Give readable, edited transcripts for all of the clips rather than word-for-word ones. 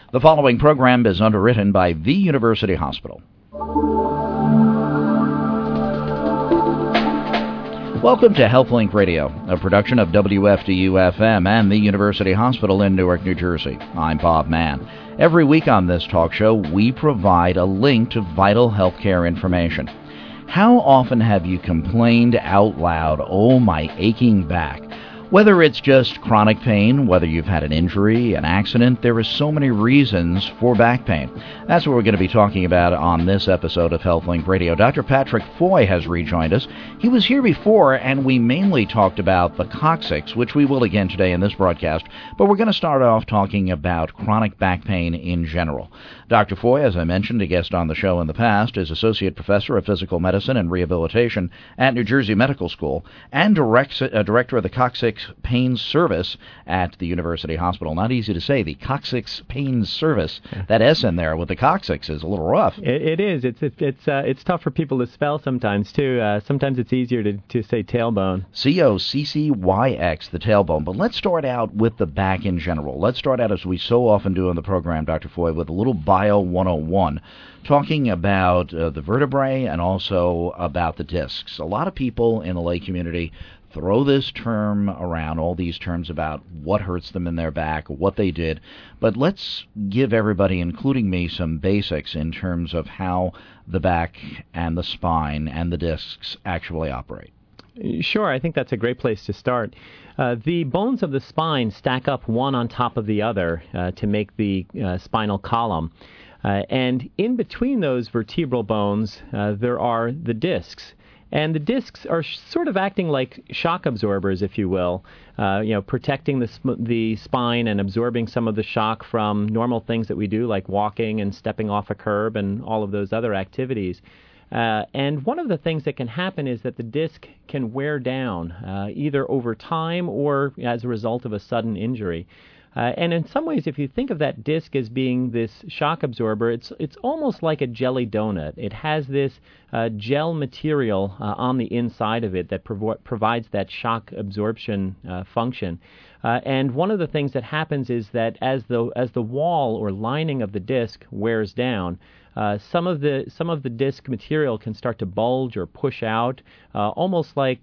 The following program is underwritten by The University Hospital. Welcome to HealthLink Radio, a production of WFDU-FM and The University Hospital in Newark, New Jersey. I'm Bob Mann. Every week on this talk show, we provide a link to vital healthcare information. How often have you complained out loud, "Oh, my aching back"? Whether it's just chronic pain, whether you've had an injury, an accident, there are so many reasons for back pain. That's what we're going to be talking about on this episode of HealthLink Radio. Dr. Patrick Foy has rejoined us. He was here before, and we mainly talked about the coccyx, which we will again today in this broadcast, but we're going to start off talking about chronic back pain in general. Dr. Foy, as I mentioned, a guest on the show in the past, is Associate Professor of Physical Medicine and Rehabilitation at New Jersey Medical School and Director of the Coccyx Pain Service at the University Hospital. Not easy to say, the Coccyx Pain Service. That S in there with the coccyx is a little rough. It is. It's tough for people to spell sometimes, too. Sometimes it's easier to say tailbone. C-O-C-C-Y-X, the tailbone. But let's start out with the back in general. Let's start out, as we so often do on the program, Dr. Foy, with a little Bio 101, talking about the vertebrae and also about the discs. A lot of people in the lay community throw this term around, all these terms about what hurts them in their back, what they did, but let's give everybody, including me, some basics in terms of how the back and the spine and the discs actually operate. Sure, I think that's a great place to start. The bones of the spine stack up one on top of the other to make the spinal column. And in between those vertebral bones, there are the discs. And the discs are sort of acting like shock absorbers, if you will, protecting the spine and absorbing some of the shock from normal things that we do, like walking and stepping off a curb and all of those other activities. And one of the things that can happen is that the disc can wear down, either over time or as a result of a sudden injury. And in some ways, if you think of that disc as being this shock absorber, it's almost like a jelly donut. It has this gel material on the inside of it that provides that shock absorption function. And one of the things that happens is that as the wall or lining of the disc wears down, some of the disc material can start to bulge or push out, almost like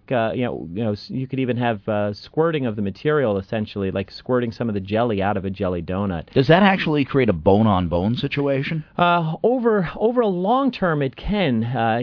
you could even have squirting of the material, essentially, like squirting some of the jelly out of a jelly donut. Does that actually create a bone-on-bone situation? Over a long term, it can.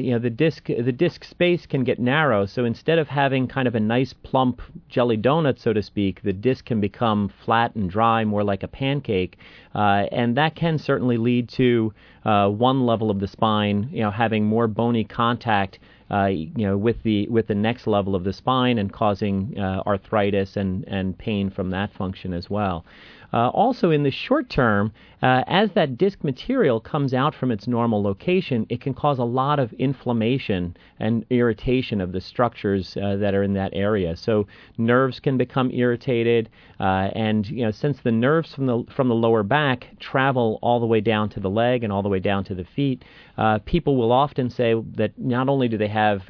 The disc space can get narrow, so instead of having kind of a nice plump jelly donut, so to speak, the disc can become flat and dry, more like a pancake, and that can certainly lead to one level of the spine, having more bony contact, with the next level of the spine and causing arthritis and pain from that function as well. Also, in the short term, as that disc material comes out from its normal location, it can cause a lot of inflammation and irritation of the structures that are in that area. So nerves can become irritated, and since the nerves from the lower back travel all the way down to the leg and all the way down to the feet, people will often say that not only do they have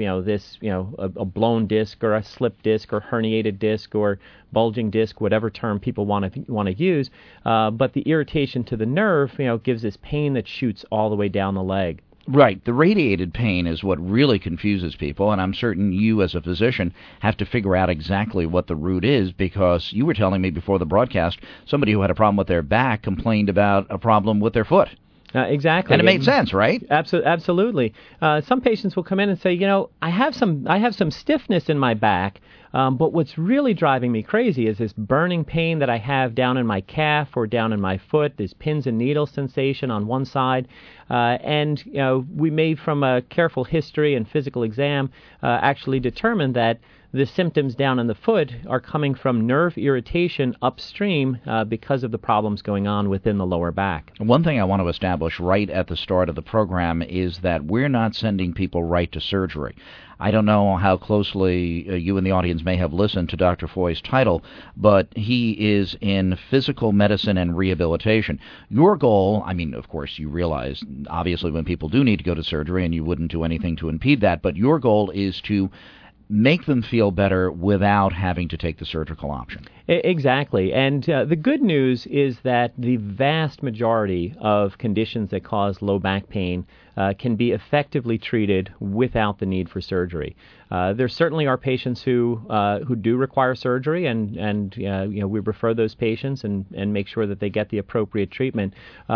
a blown disc or a slipped disc or herniated disc or bulging disc, whatever term people want to use, but the irritation to the nerve, gives this pain that shoots all the way down the leg. Right. The radiated pain is what really confuses people, and I'm certain you as a physician have to figure out exactly what the root is, because you were telling me before the broadcast somebody who had a problem with their back complained about a problem with their foot. Exactly. And it made sense, right? Absolutely. Some patients will come in and say, I have some stiffness in my back, but what's really driving me crazy is this burning pain that I have down in my calf or down in my foot, this pins and needles sensation on one side. And we may, from a careful history and physical exam, actually determine that the symptoms down in the foot are coming from nerve irritation upstream because of the problems going on within the lower back. One thing I want to establish right at the start of the program is that we're not sending people right to surgery. I don't know how closely you in the audience may have listened to Dr. Foy's title, but he is in physical medicine and rehabilitation. Your goal, of course, you realize, obviously, when people do need to go to surgery, and you wouldn't do anything to impede that, but your goal is to make them feel better without having to take the surgical option. Exactly. And the good news is that the vast majority of conditions that cause low back pain can be effectively treated without the need for surgery. There certainly are patients who do require surgery, and we refer those patients and make sure that they get the appropriate treatment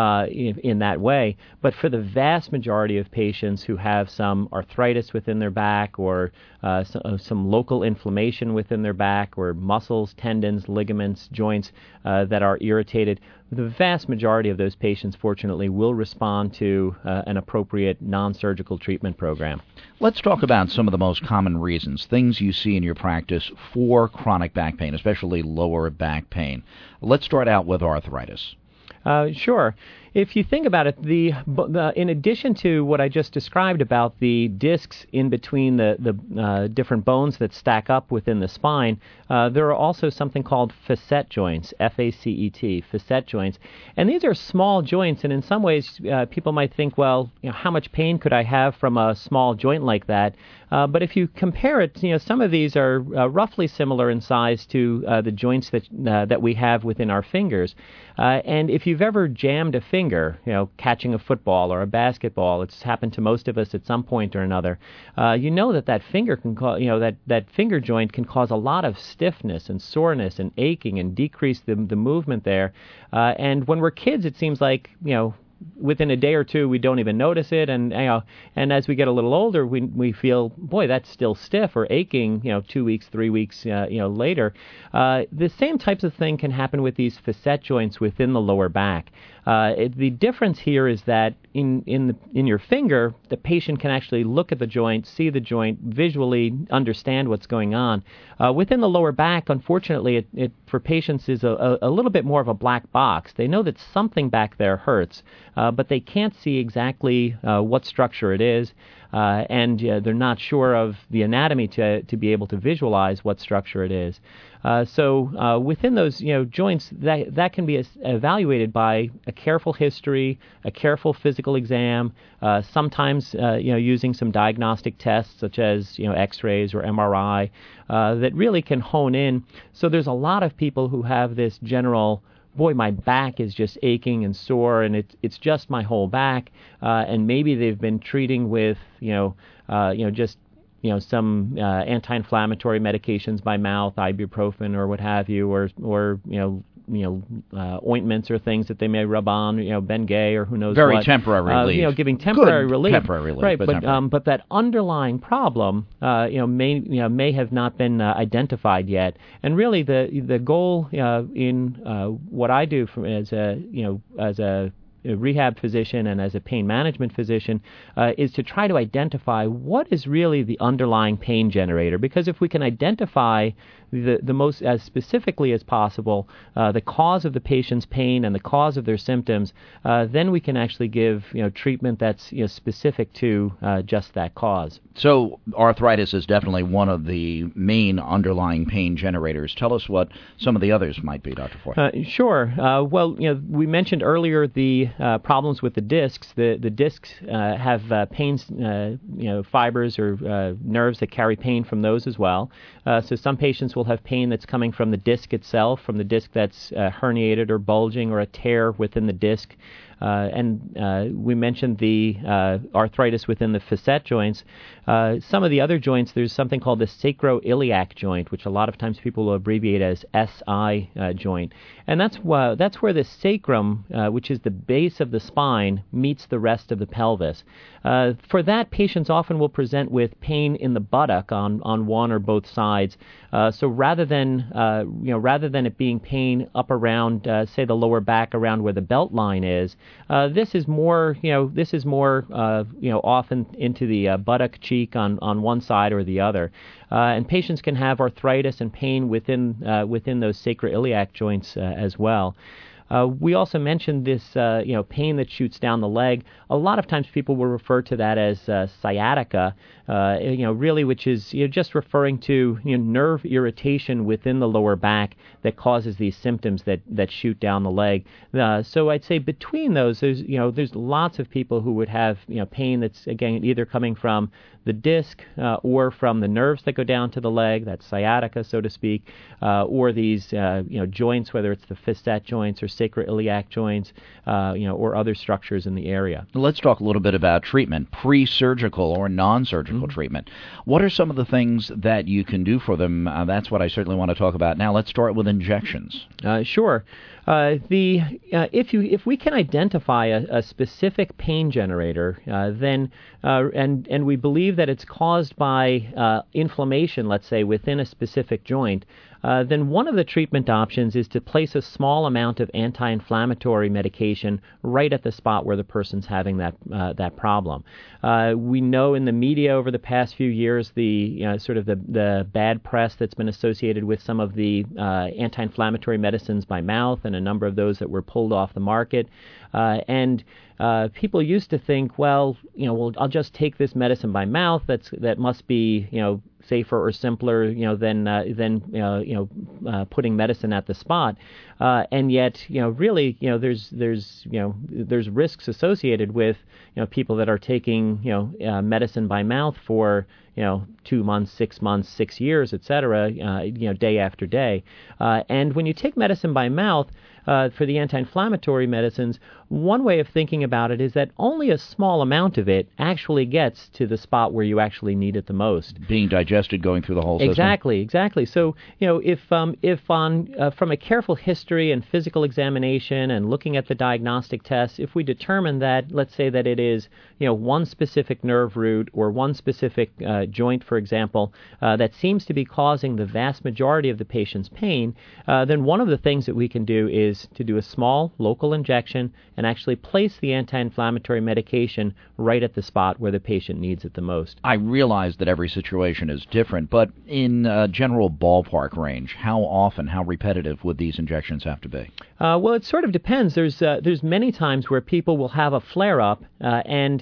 in that way. But for the vast majority of patients who have some arthritis within their back, or some local inflammation within their back, or muscles, tendons, ligaments, joints that are irritated, the vast majority of those patients, fortunately, will respond to an appropriate non-surgical treatment program. Let's talk about some of the most common reasons, things you see in your practice for chronic back pain, especially lower back pain. Let's start out with arthritis. Sure. If you think about it, in addition to what I just described about the discs in between the different bones that stack up within the spine, there are also something called facet joints, F-A-C-E-T, facet joints. And these are small joints, and in some ways people might think, well, how much pain could I have from a small joint like that? But if you compare it, some of these are roughly similar in size to the joints that we have within our fingers. And if you've ever jammed a finger, catching a football or a basketball, it's happened to most of us at some point or another. That finger can that finger joint can cause a lot of stiffness and soreness and aching and decrease the movement there. And when we're kids, it seems like within a day or two, we don't even notice it, and as we get a little older, we feel, boy, that's still stiff or aching, 2 weeks, 3 weeks, later. The same types of thing can happen with these facet joints within the lower back. The difference here is that in your finger, the patient can actually look at the joint, see the joint, visually understand what's going on. Within the lower back, unfortunately, it for patients is a little bit more of a black box. They know that something back there hurts, but they can't see exactly what structure it is, and they're not sure of the anatomy to be able to visualize what structure it is. So within those joints, that can be evaluated by a careful history, a careful physical exam, sometimes using some diagnostic tests such as X-rays or MRI that really can hone in. So there's a lot of people who have this general, boy, my back is just aching and sore, and it's just my whole back, and maybe they've been treating with some anti-inflammatory medications by mouth, ibuprofen or what have you, or ointments or things that they may rub on, Bengay or who knows Very what. temporary relief. Giving temporary Good relief. Temporary relief, right? But But that underlying problem, may have not been identified yet. And really, the goal in what I do as a rehab physician and as a pain management physician is to try to identify what is really the underlying pain generator. Because if we can identify the most as specifically as possible the cause of the patient's pain and the cause of their symptoms, then we can actually give treatment that's specific to just that cause. So arthritis is definitely one of the main underlying pain generators. Tell us what some of the others might be, Dr. Forth. Sure. We mentioned earlier the problems with the discs. The discs have pain, fibers or nerves that carry pain from those as well. So some patients will have pain that's coming from the disc itself, from the disc that's herniated or bulging or a tear within the disc. We mentioned the arthritis within the facet joints. Some of the other joints, there's something called the sacroiliac joint, which a lot of times people will abbreviate as SI joint. And that's where the sacrum, which is the base of the spine, meets the rest of the pelvis. For that, patients often will present with pain in the buttock on one or both sides. So rather than it being pain up around, say, the lower back around where the belt line is, this is more often into the buttock cheek on one side or the other. And patients can have arthritis and pain within those sacroiliac joints as well. We also mentioned this, pain that shoots down the leg. A lot of times people will refer to that as sciatica, really, which is just referring to nerve irritation within the lower back that causes these symptoms that shoot down the leg. So I'd say between those, there's lots of people who would have pain that's again either coming from the disc or from the nerves that go down to the leg, that's sciatica, so to speak, or these joints, whether it's the facet joints or sacroiliac joints, or other structures in the area. Let's talk a little bit about treatment, pre-surgical or non-surgical treatment. What are some of the things that you can do for them? That's what I certainly want to talk about now. Let's start with injections. Sure. If we can identify a specific pain generator, then and we believe that it's caused by inflammation, let's say, within a specific joint, then one of the treatment options is to place a small amount of anti-inflammatory medication right at the spot where the person's having that problem. We know in the media over the past few years the sort of the bad press that's been associated with some of the anti-inflammatory medicines by mouth, and a number of those that were pulled off the market. And people used to think, well, I'll just take this medicine by mouth. That must be, safer or simpler, than putting medicine at the spot. And yet, really, there's risks associated with, people that are taking, medicine by mouth for, 2 months, 6 months, 6 years, et cetera, day after day. And when you take medicine by mouth, for the anti-inflammatory medicines, one way of thinking about it is that only a small amount of it actually gets to the spot where you actually need it the most. Being digested, going through the whole system. Exactly. So, if from a careful history and physical examination and looking at the diagnostic tests, if we determine that, let's say that it is, one specific nerve root or one specific joint, for example, that seems to be causing the vast majority of the patient's pain, then one of the things that we can do is to do a small local injection and actually place the anti-inflammatory medication right at the spot where the patient needs it the most. I realize that every situation is different, but in general ballpark range, how often, how repetitive would these injections have to be? Well, it sort of depends. There's many times where people will have a flare-up, and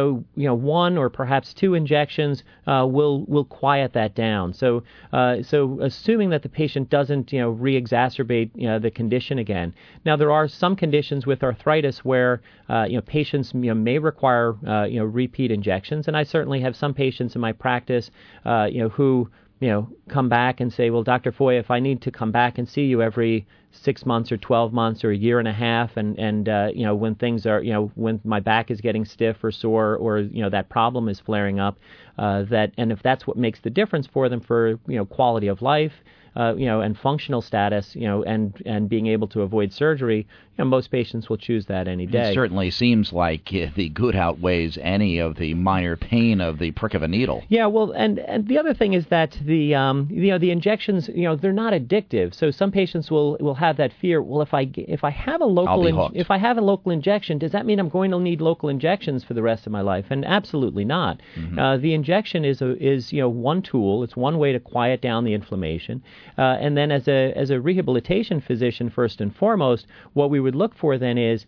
one or perhaps two injections will quiet that down. So assuming that the patient doesn't re-exacerbate the condition again. Now, there are some conditions with arthritis where patients may require repeat injections, and I certainly have some patients in my practice who come back and say, well, Dr. Foy, if I need to come back and see you every 6 months or 12 months or a year and a half, and when things are, when my back is getting stiff or sore, or that problem is flaring up, and if that's what makes the difference for them for quality of life, and functional status, and being able to avoid surgery, most patients will choose that any day. It certainly seems like the good outweighs any of the minor pain of the prick of a needle. Yeah, well, and the other thing is that the injections, they're not addictive. So some patients will have that fear. Well, if I have a local injection, does that mean I'm going to need local injections for the rest of my life? And absolutely not. Mm-hmm. The injection is one tool. It's one way to quiet down the inflammation. And then as a rehabilitation physician, first and foremost, what we would look for then is,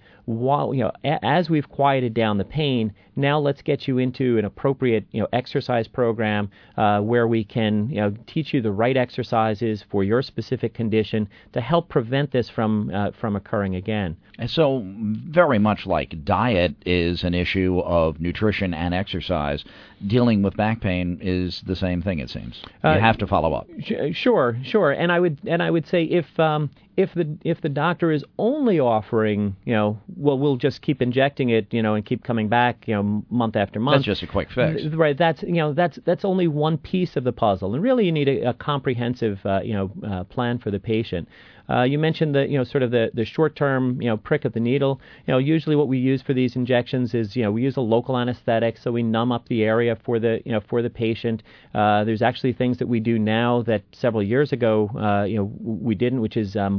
as we've quieted down the pain, now let's get you into an appropriate exercise program where we can teach you the right exercises for your specific condition to help prevent this from occurring again. And so very much like diet is an issue of nutrition and exercise, dealing with back pain is the same thing, it seems. You have to follow up. Sure. And I would say if the doctor is only offering, we'll just keep injecting it, and keep coming back, month after month. That's just a quick fix. Right. That's only one piece of the puzzle, and really you need a comprehensive, plan for the patient. You mentioned the short-term, prick of the needle. Usually what we use for these injections is, we use a local anesthetic, so we numb up the area for the patient. There's actually things that we do now that several years ago, we didn't, which is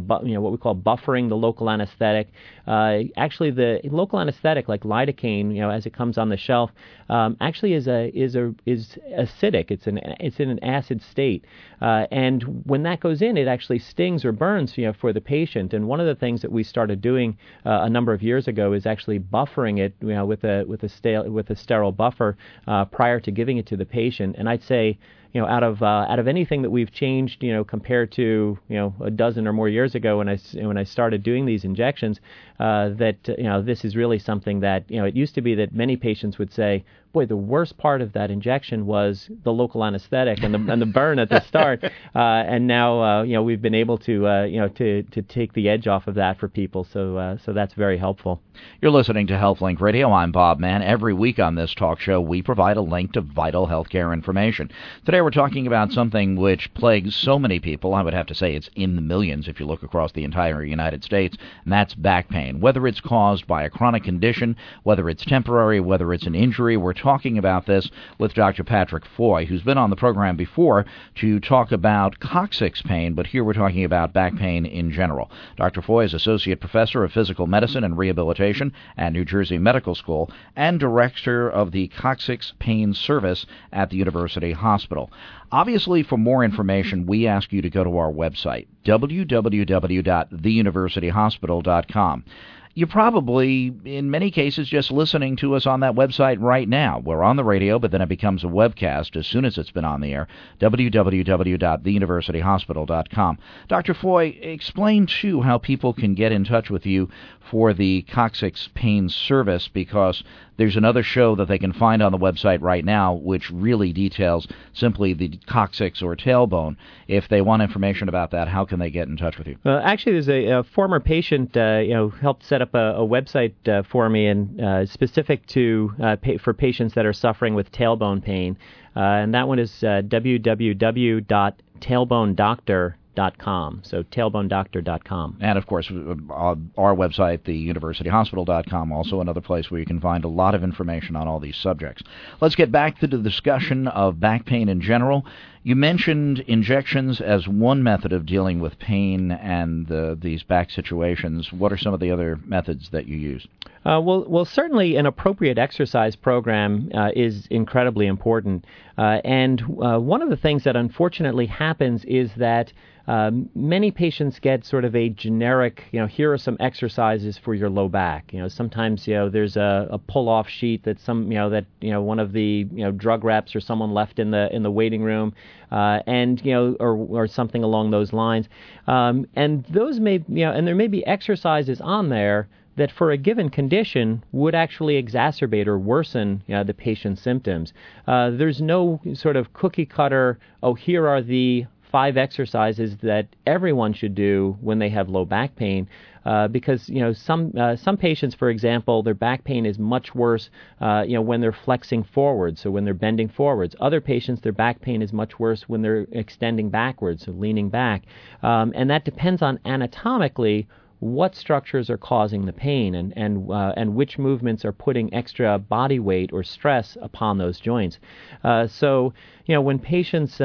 what we call buffering the local anesthetic. Actually, the local anesthetic, like lidocaine, as it comes on the shelf, actually is acidic. It's in an acid state, and when that goes in, it actually stings or burns, for the patient. And one of the things that we started doing a number of years ago is actually buffering it, with a sterile buffer prior to giving it to the patient. And I'd say, out of anything that we've changed, compared to a dozen or more years ago when I started doing these injections, that this is really something that it used to be that many patients would say, boy, the worst part of that injection was the local anesthetic and the burn at the start, and now we've been able to take the edge off of that for people. So that's very helpful. You're listening to HealthLink Radio. I'm Bob Mann. Every week on this talk show, we provide a link to vital healthcare information. Today we're talking about something which plagues so many people. I would have to say it's in the millions if you look across the entire United States, and that's back pain. Whether it's caused by a chronic condition, whether it's temporary, whether it's an injury, we're talking about this with Dr. Patrick Foy, who's been on the program before to talk about coccyx pain, but here we're talking about back pain in general. Dr. Foy is Associate Professor of Physical Medicine and Rehabilitation at New Jersey Medical School and Director of the Coccyx Pain Service at the University Hospital. Obviously, for more information, we ask you to go to our website, www.theuniversityhospital.com. You're probably, in many cases, just listening to us on that website right now. We're on the radio, but then it becomes a webcast as soon as it's been on the air, www.theuniversityhospital.com. Dr. Foy, explain, too, how people can get in touch with you for the Coccyx Pain Service, because there's another show that they can find on the website right now which really details simply the coccyx or tailbone. If they want information about that, how can they get in touch with you? Actually, there's a former patient helped set up a website for me, and specific to for patients that are suffering with tailbone pain, and that one is www.tailbonedoctor.com. So tailbonedoctor.com. And, of course, our website, theuniversityhospital.com, also another place where you can find a lot of information on all these subjects. Let's get back to the discussion of back pain in general. You mentioned injections as one method of dealing with pain and these back situations. What are some of the other methods that you use? Well, certainly an appropriate exercise program is incredibly important. And one of the things that unfortunately happens is that many patients get sort of a generic, here are some exercises for your low back. Sometimes, there's a pull-off sheet that one of the, drug reps or someone left in the waiting room, and, or something along those lines. And those may, and there may be exercises on there that for a given condition would actually exacerbate or worsen the patient's symptoms. There's no sort of cookie cutter, here are the 5 exercises that everyone should do when they have low back pain, because some patients, for example, their back pain is much worse when they're flexing forward, so when they're bending forwards. Other patients, their back pain is much worse when they're extending backwards, so leaning back, and that depends on anatomically what structures are causing the pain and which movements are putting extra body weight or stress upon those joints. So when patients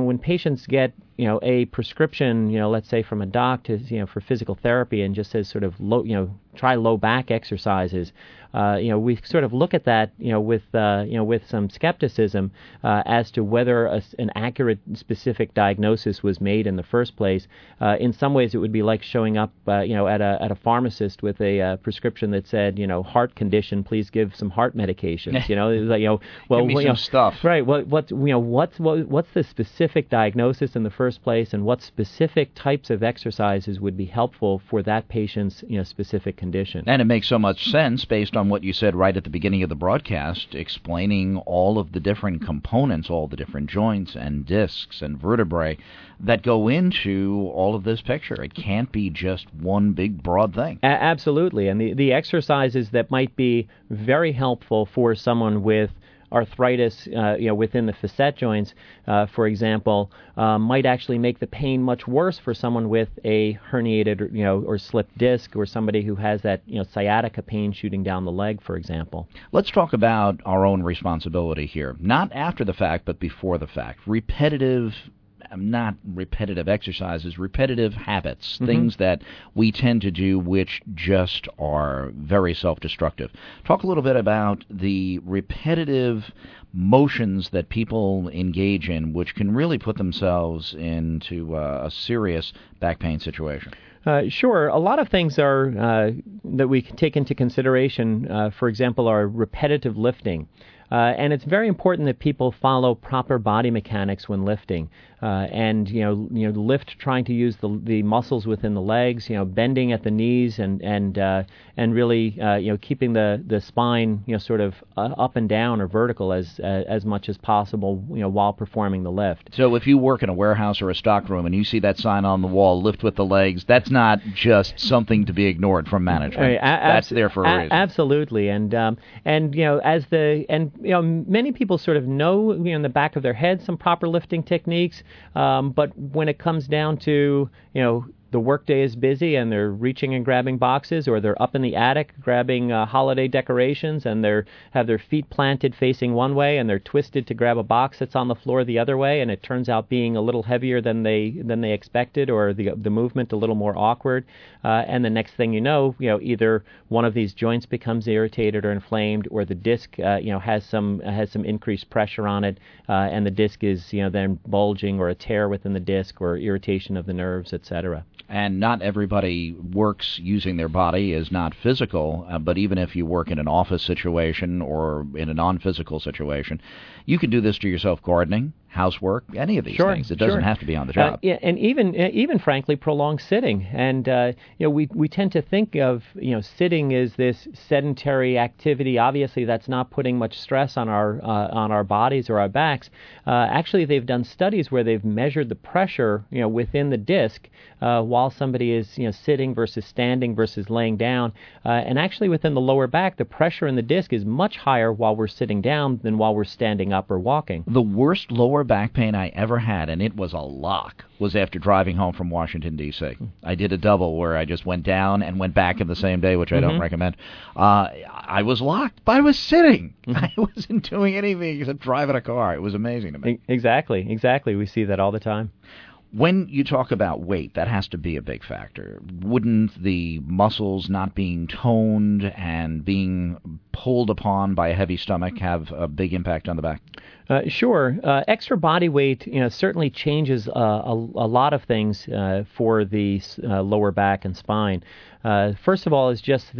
get a prescription, let's say from a doc to for physical therapy, and just says sort of try low back exercises, we sort of look at that with some skepticism as to whether an accurate specific diagnosis was made in the first place. In some ways, it would be like showing up at a pharmacist with a prescription that said heart condition, please give some heart medications. Well, give me some stuff. Right. What's the specific diagnosis in the first place, and what specific types of exercises would be helpful for that patient's specific condition? And it makes so much sense based on what you said right at the beginning of the broadcast, explaining all of the different components, all the different joints and discs and vertebrae that go into all of this picture. It can't be just one big broad thing. Absolutely. And the exercises that might be very helpful for someone with arthritis, within the facet joints, for example, might actually make the pain much worse for someone with a herniated, or slipped disc, or somebody who has that, sciatica pain shooting down the leg, for example. Let's talk about our own responsibility here, not after the fact, but before the fact. Repetitive not repetitive exercises, repetitive habits, things that we tend to do which just are very self-destructive. Talk a little bit about the repetitive motions that people engage in, which can really put themselves into a serious back pain situation. Sure. A lot of things are that we can take into consideration, for example, are repetitive lifting. And it's very important that people follow proper body mechanics when lifting, and lift trying to use the muscles within the legs, bending at the knees, and really keeping the spine sort of up and down or vertical as much as possible while performing the lift. So if you work in a warehouse or a stockroom and you see that sign on the wall, lift with the legs, that's not just something to be ignored from management. That's there for a reason. Absolutely, and many people sort of know in the back of their head some proper lifting techniques, but when it comes down to the workday is busy and they're reaching and grabbing boxes, or they're up in the attic grabbing holiday decorations, and they have their feet planted facing one way and they're twisted to grab a box that's on the floor the other way, and it turns out being a little heavier than they expected, or the movement a little more awkward, and the next thing you know, either one of these joints becomes irritated or inflamed, or the disc has some increased pressure on it, and the disc is then bulging, or a tear within the disc, or irritation of the nerves, etc. And not everybody works using their body is not physical, but even if you work in an office situation or in a non-physical situation, you can do this to yourself: gardening, housework, any of these things. It doesn't have to be on the job. And even frankly, prolonged sitting. And we tend to think of sitting as this sedentary activity. Obviously, that's not putting much stress on our bodies or our backs. Actually, they've done studies where they've measured the pressure within the disc while somebody is sitting versus standing versus laying down. And actually, within the lower back, the pressure in the disc is much higher while we're sitting down than while we're standing up or walking. The worst lower back pain I ever had, and it was a lock, was after driving home from Washington, D.C. I did a double where I just went down and went back in the same day, which I don't recommend. I was locked, but I was sitting. I wasn't doing anything except driving a car. It was amazing to me. Exactly. We see that all the time. When you talk about weight, that has to be a big factor. Wouldn't the muscles not being toned and being pulled upon by a heavy stomach have a big impact on the back? Sure. Extra body weight, certainly changes a lot of things for the lower back and spine. First of all, is just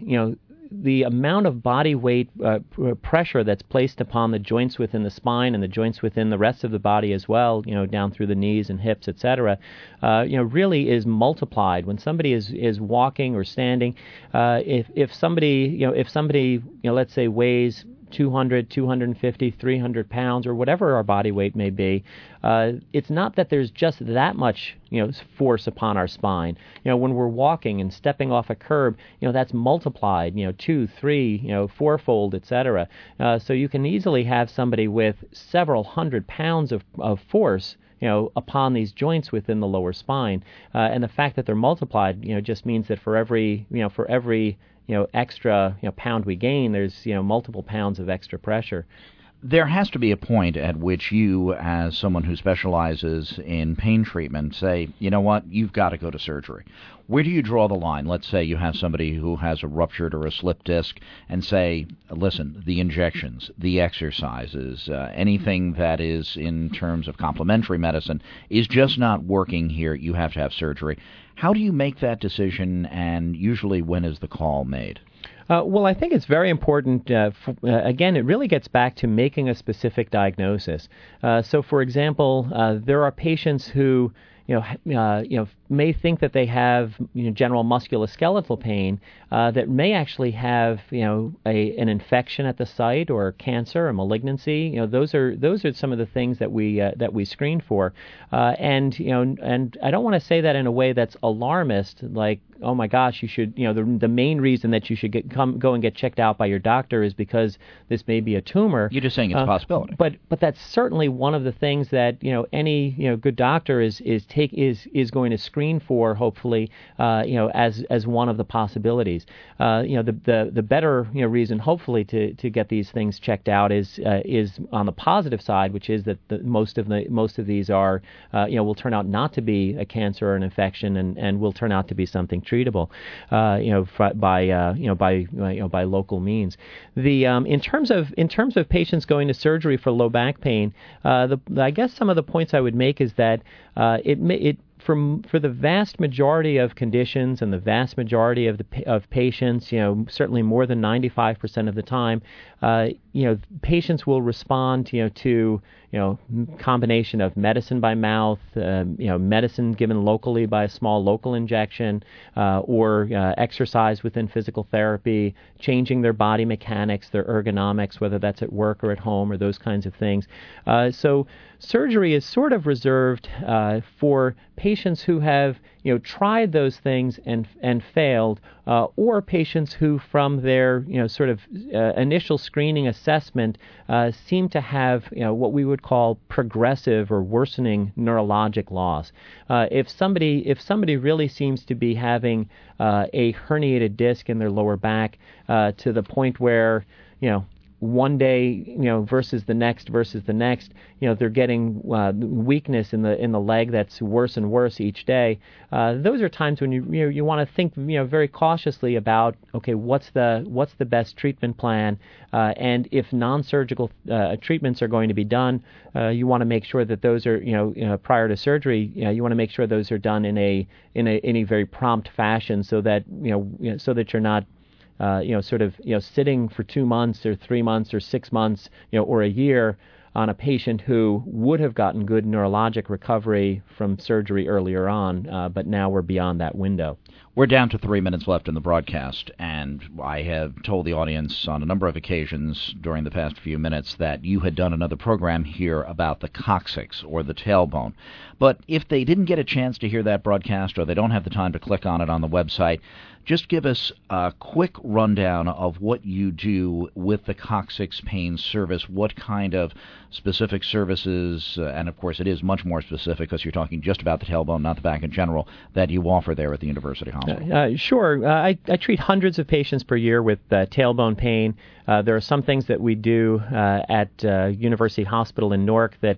the amount of body weight pressure that's placed upon the joints within the spine and the joints within the rest of the body as well, down through the knees and hips, etc., really is multiplied when somebody is walking or standing. If somebody let's say weighs 200, 250, 300 pounds, or whatever our body weight may be, it's not that there's just that much, force upon our spine. When we're walking and stepping off a curb, that's multiplied, 2, 3, fourfold, etc. So you can easily have somebody with several hundred pounds of force upon these joints within the lower spine, and the fact that they're multiplied, just means that for every extra pound we gain, there's multiple pounds of extra pressure. There has to be a point at which you, as someone who specializes in pain treatment, say, you know what, you've got to go to surgery. Where do you draw the line? Let's say you have somebody who has a ruptured or a slipped disc and say, listen, the injections, the exercises, anything that is in terms of complementary medicine is just not working here. You have to have surgery. How do you make that decision, and usually when is the call made? Well, I think it's very important. Again, it really gets back to making a specific diagnosis. So, for example, there are patients who may think that they have general musculoskeletal pain that may actually have an infection at the site, or cancer, or malignancy. Those are some of the things that we screen for, and I don't want to say that in a way that's alarmist, like, oh my gosh, you should, the main reason that you should go and get checked out by your doctor is because this may be a tumor. You're just saying it's a possibility. But that's certainly one of the things that any good doctor is going to screen screen for, hopefully, as one of the possibilities. The better reason, hopefully, to get these things checked out is on the positive side, which is that most of these are will turn out not to be a cancer or an infection, and will turn out to be something treatable, by local means. In terms of patients going to surgery for low back pain, I guess some of the points I would make is that for the vast majority of conditions and the vast majority of patients, certainly more than 95% of the time, patients will respond, to combination of medicine by mouth, medicine given locally by a small local injection, or exercise within physical therapy, changing their body mechanics, their ergonomics, whether that's at work or at home or those kinds of things. So surgery is sort of reserved for patients who have tried those things and failed, or patients who, from their sort of initial screening assessment, seem to have what we would call progressive or worsening neurologic loss. If somebody really seems to be having a herniated disc in their lower back to the point where one day, versus the next, they're getting weakness in the leg that's worse and worse each day. Those are times when you want to think very cautiously about, okay, what's the best treatment plan, and if non-surgical treatments are going to be done, you want to make sure that those are prior to surgery. You want to make sure those are done in a very prompt fashion, so that you're not sitting for 2 months or 3 months or 6 months, or a year on a patient who would have gotten good neurologic recovery from surgery earlier on, but now we're beyond that window. We're down to 3 minutes left in the broadcast, and I have told the audience on a number of occasions during the past few minutes that you had done another program here about the coccyx, or the tailbone. But if they didn't get a chance to hear that broadcast, or they don't have the time to click on it on the website, just give us a quick rundown of what you do with the Coccyx Pain Service, what kind of specific services, and of course it is much more specific because you're talking just about the tailbone, not the back in general, that you offer there at the University Hospital. Sure. I treat hundreds of patients per year with tailbone pain. There are some things that we do at University Hospital in Newark that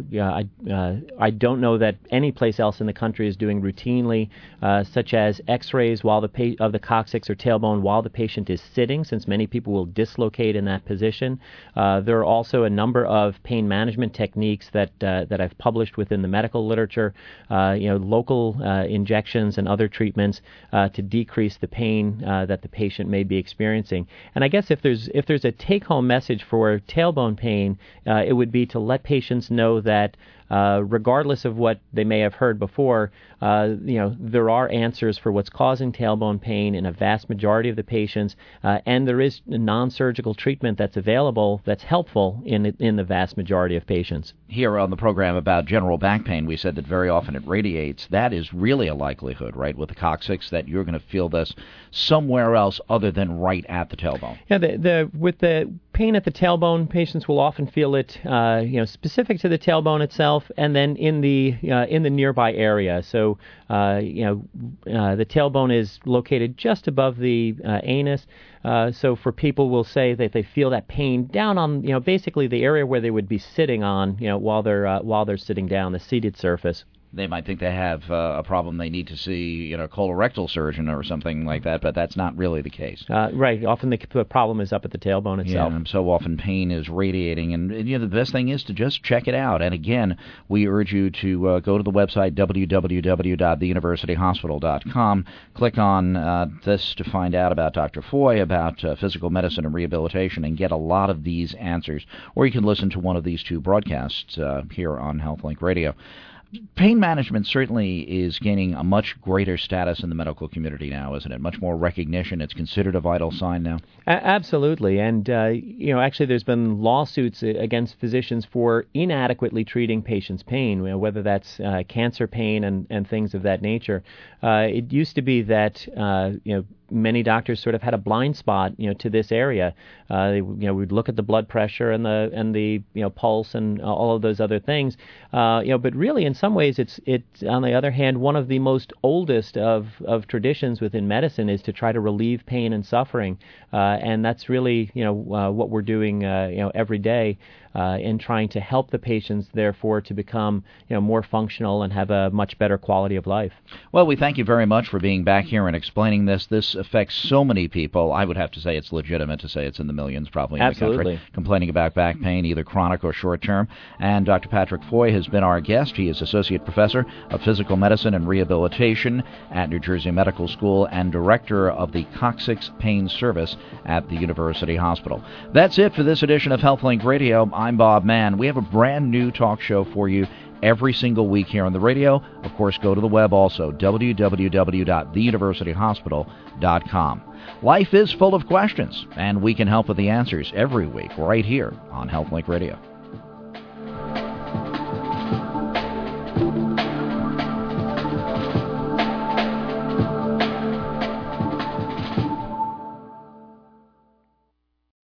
I don't know that any place else in the country is doing routinely, such as X-rays of the coccyx or tailbone while the patient is sitting, since many people will dislocate in that position. There are also a number of pain management techniques that I've published within the medical literature, local injections and other treatments to decrease the pain that the patient may be experiencing. And I guess if there's a take-home message for tailbone pain, it would be to let patients know that regardless of what they may have heard before, there are answers for what's causing tailbone pain in a vast majority of the patients, and there is non-surgical treatment that's available that's helpful in the vast majority of patients. Here on the program about general back pain, we said that very often it radiates. That is really a likelihood, right, with the coccyx, that you're going to feel this somewhere else other than right at the tailbone. Yeah, with the pain at the tailbone, patients will often feel it, specific to the tailbone itself, and then in the nearby area. So, the tailbone is located just above the anus. So for people, will say that they feel that pain down on, basically the area where they would be sitting on, while they're sitting down, the seated surface. They might think they have a problem they need to see, a colorectal surgeon or something like that, but that's not really the case. Right. Often the problem is up at the tailbone itself. Yeah, so often pain is radiating, and the best thing is to just check it out. And again, we urge you to go to the website www.theuniversityhospital.com, click on this to find out about Dr. Foy, about physical medicine and rehabilitation, and get a lot of these answers. Or you can listen to one of these two broadcasts here on HealthLink Radio. Pain management certainly is gaining a much greater status in the medical community now, isn't it? Much more recognition. It's considered a vital sign now. Absolutely. And, actually there's been lawsuits against physicians for inadequately treating patients' pain, whether that's cancer pain and things of that nature. It used to be that, many doctors sort of had a blind spot, to this area. We'd look at the blood pressure and the pulse and all of those other things. But really, in some ways, it's on the other hand, one of the most oldest of traditions within medicine is to try to relieve pain and suffering, and that's really what we're doing every day in trying to help the patients, therefore, to become more functional and have a much better quality of life. Well, we thank you very much for being back here and explaining this. This affects so many people. I would have to say it's legitimate to say it's in the millions probably in the country complaining about back pain, either chronic or short-term. And Dr. Patrick Foy has been our guest. He is Associate Professor of Physical Medicine and Rehabilitation at New Jersey Medical School and Director of the Coccyx Pain Service at the University Hospital. That's it for this edition of HealthLink Radio. I'm Bob Mann. We have a brand new talk show for you every single week here on the radio. Of course, go to the web also, www.theuniversityhospital.com. Life is full of questions, and we can help with the answers every week right here on HealthLink Radio.